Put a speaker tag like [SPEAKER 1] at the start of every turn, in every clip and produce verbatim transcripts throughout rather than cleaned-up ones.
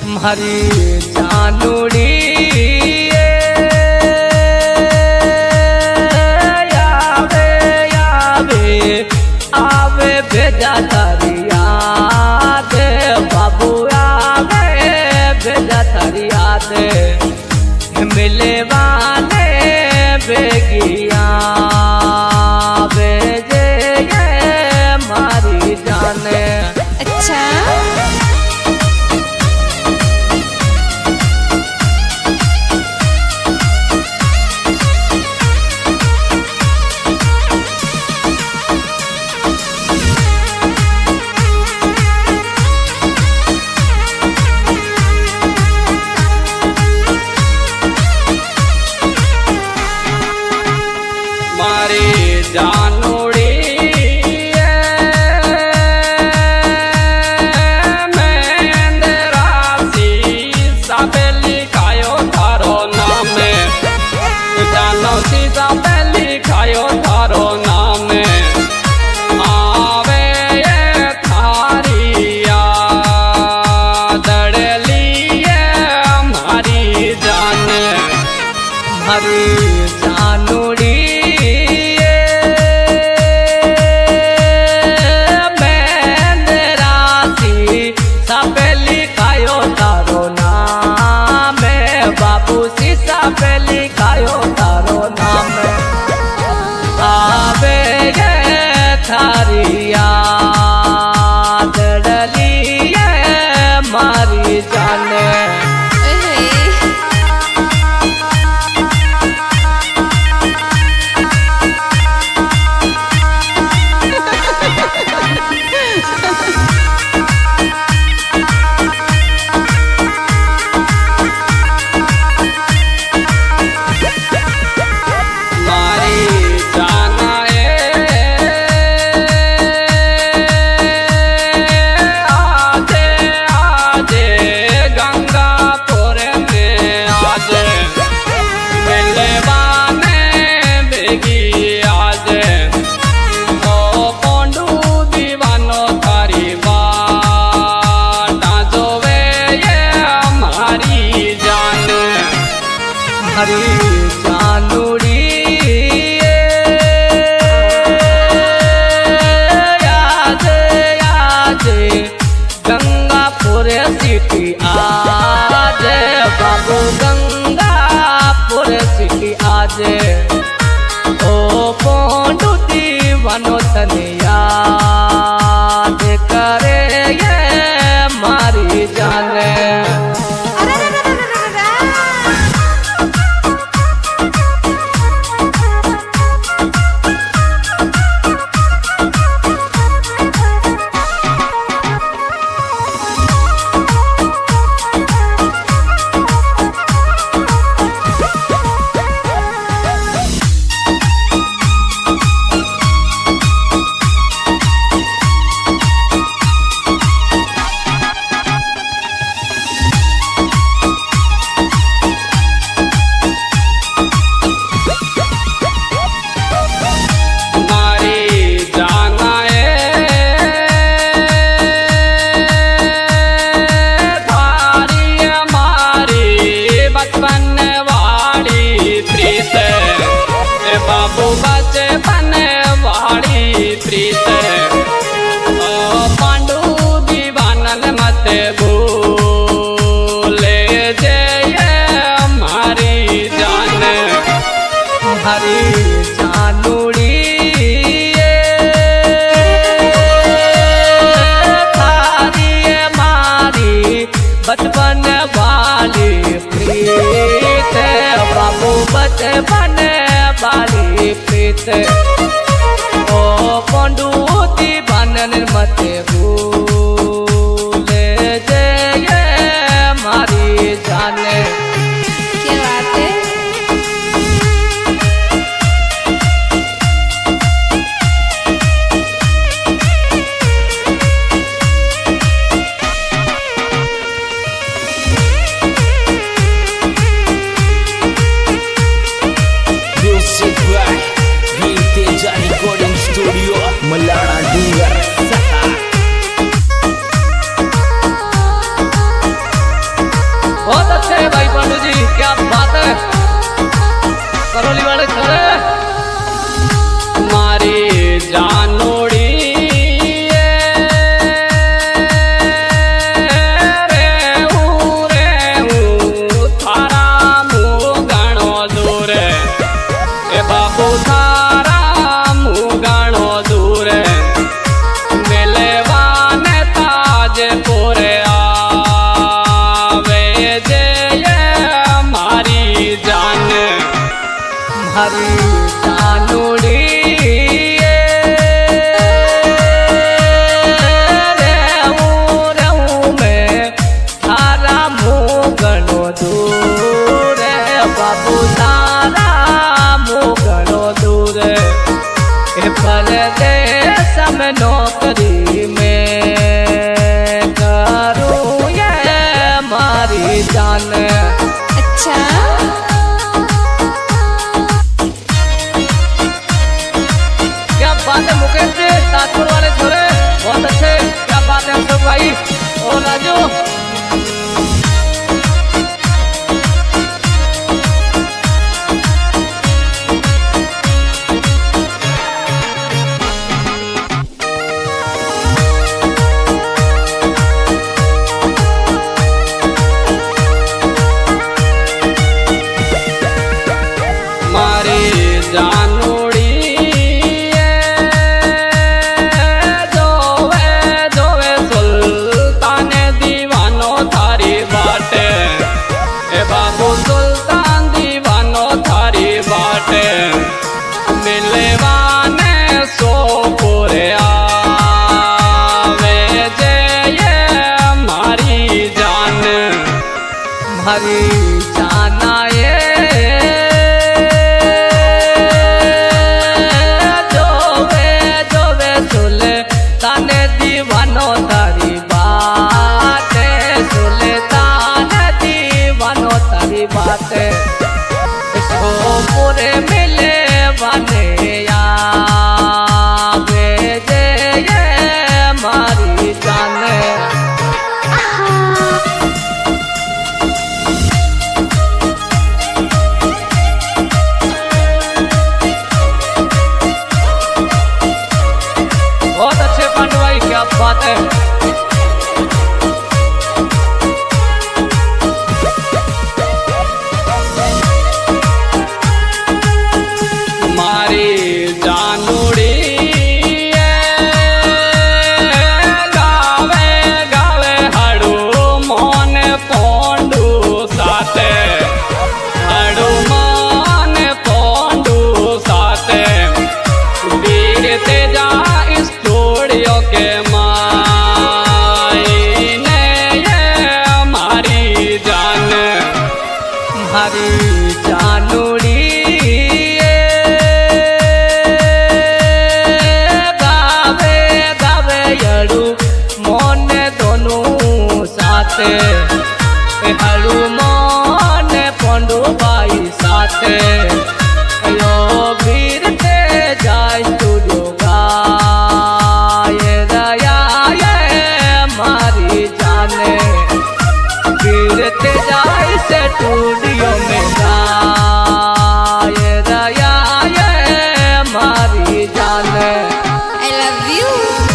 [SPEAKER 1] मारी जानूड़ी आवे आवे आवे भेजा तारी याद बाबू आवे भेजा तारी याद मिले वाले बेगिया भेजे ये मारी जाने।
[SPEAKER 2] अच्छा
[SPEAKER 1] जानूड़ी मेंदरासी सबे लिखायो थारो नाम जानो सी सबे लिखायो थारो नाम आवे ये थारिया दड़लिए हमारी जान हरी जानूड़ी पे लिखायो तारो नाम आवे ये थारिया दड़लिए मारी जाने। हरी जानूड़ी याद याद गंगापुर सिटी आज बाबू गंगापुर सिटी आज ओ पोंडू दीवानो तने याद करे ये मारी जाने। बाबू बचपन वाली प्रीत पांडू दीवानन मत भूले जय हमारी जान हरी जानूड़ी थारी मारी बचपन वाली प्रीत बाबू बचपन वाली प्रीत ओ पोंडू दीवानन मत भूले जय मारी जाने।
[SPEAKER 2] क्या बात है।
[SPEAKER 3] Recording Studio Melana Dengar Saka
[SPEAKER 1] મારી જાનુડી नौकरी में करूँ ये मारी जान।
[SPEAKER 2] अच्छा
[SPEAKER 1] क्या बात है मुकेश जी, ताजपुर वाले छोरे बहुत अच्छे। क्या बात है अशोक भाई और राजू। हरी जाना ये जोवे जोवे सुले ताने दीवानो तारी बाते, सुले ताने दीवानो तारी बाते। इसको पूरे मिले बने या भेजे ये मारी जाने। बात है मारी जानुड़ी गावे गावे हड़ू मोन पोंडू साथे, हड़ू मोन पोंडू साथे वीर तेजा स्टूडियो के हरी जानुड़ी गावे गावे यड़ू मोने दोनों साथे, हड़ू मोने पोंडू भाई साथे। यो वीर ते जाय स्टूडियो गाए दया ये मारी जाने। वीर ते जाय से स्टूडियो में गाए दया ये मारी जाने।
[SPEAKER 2] I love you।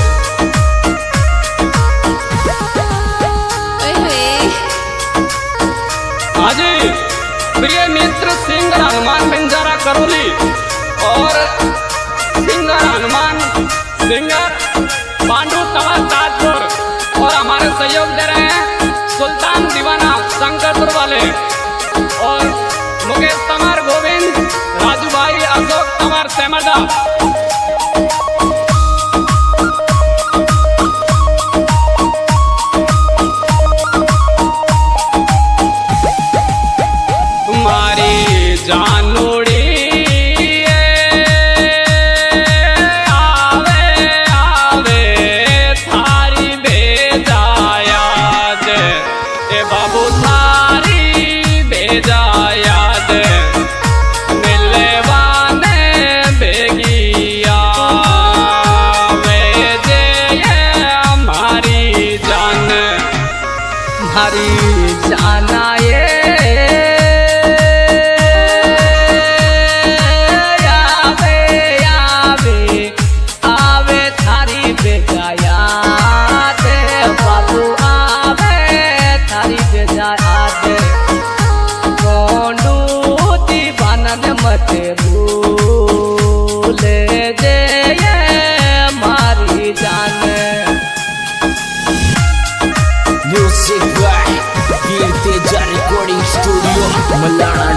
[SPEAKER 1] हाजी प्रिय मित्र सिंगर हनुमान बंजारा करौली और सिंगर हनुमान सिंगर पांडु तंवर ताजपुर और हमारे सहयोग दे रहे हैं सुल्तान दीवाना शंकरपुर वाले और मुकेश तंवर गोविंद, राजू भाई, अशोक तंवर सेमडा। तुम्हारी जानुड़ी बाबू थारी भेजा याद मिलवाने बेगिया भेजे हमारी जान। हमारी जाना ये आवे आवे आवे थारी भेजा याद बाबू मत भूले जे ये मारी जान।
[SPEAKER 3] Music by Kirti recording studio मलाना।